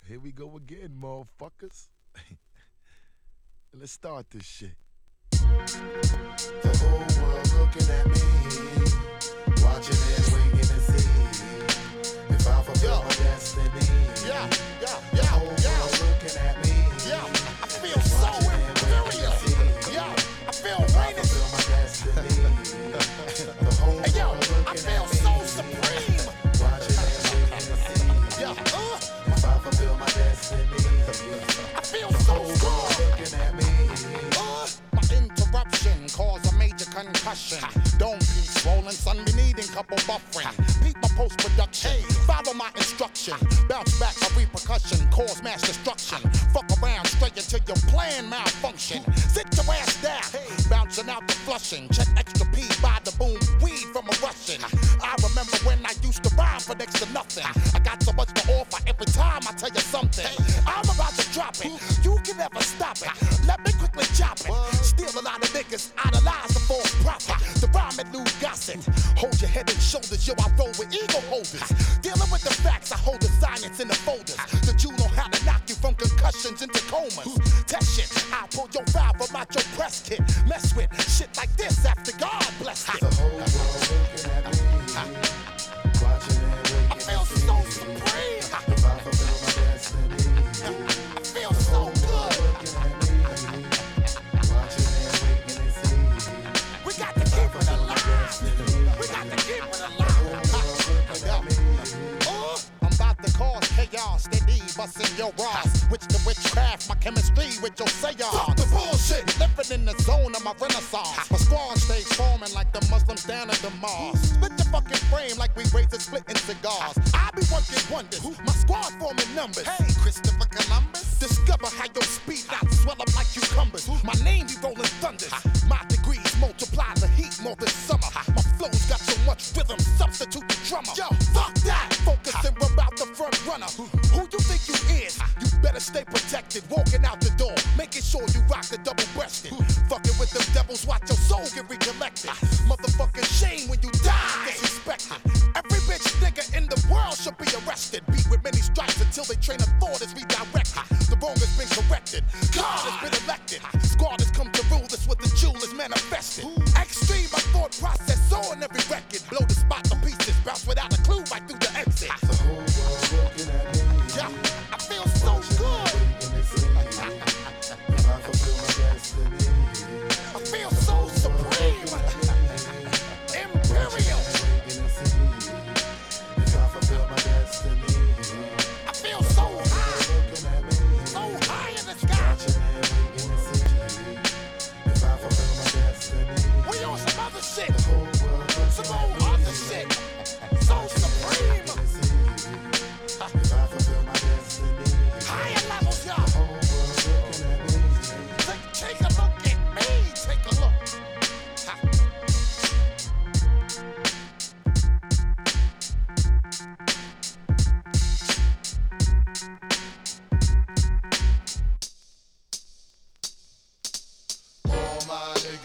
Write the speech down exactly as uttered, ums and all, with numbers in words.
Here we go again, motherfuckers. Let's start this shit. The whole world looking at me, watching and waiting to see if I fulfill my destiny. Yeah, yeah, yeah, the whole yeah. world looking at me. Yeah, I feel so inferior. Yeah, I feel raining. Fulfill my destiny. The whole Hey yo, world looking I feel at me. so supreme. Watching and waiting to see Yeah, uh, if I fulfill my destiny. I feel The so whole world strong. looking at me. Uh, my interruption caused a major concussion. Don't be swollen, son, we needing couple buffering. Beat my post-production, follow my instruction. Bounce back my repercussion, cause mass destruction. Fuck around straight until your plan malfunction. Sit your ass down, bouncing out the flushing. Check extra P by the boom, weed from a Russian. I remember when I used to rhyme for next to nothing. I got so much to offer every time I tell you something. I'm about to drop it, you can never stop it. Let me quickly chop it. Steal a lot of niggas, idolize the false prophet. The rhyme and lewd gossip. Hold your head and shoulders, yo, I roll with ego holders. Dealing with the facts, I hold the science in the folders. The Jew know how to knock you from concussions into comas. Test shit, I'll pull your valve from out your press kit. Mess with shit like this after God bless it. The whole world looking at me, watching and waiting I feel to see so supreme. if I fulfill my destiny. I feel so good. Looking at me, watching and waiting to see We got to keep it alive. We got to keep it alive. Uh, I'm about to cause chaos, steady busting your rods. Switch to witchcraft, my chemistry with your seance. Fuck the bullshit. Living in the zone of my renaissance. My squad stays forming like the Muslims down at the mosque. Split your fucking frame like we razor splitting cigars. I be working wonders. My squad forming numbers. Hey, Christopher Columbus. Discover how your speed knots swell up like cucumbers. My name be rolling thunders. My degrees multiply the heat more than summer. My flow's got so much rhythm, substitute the drummer. Yo, fuck that. Focusing about the front runner. Who you think you is? You better stay protected. Walking out the door, making sure you rock the double breasted. Fucking with them devils, watch your soul get recollected.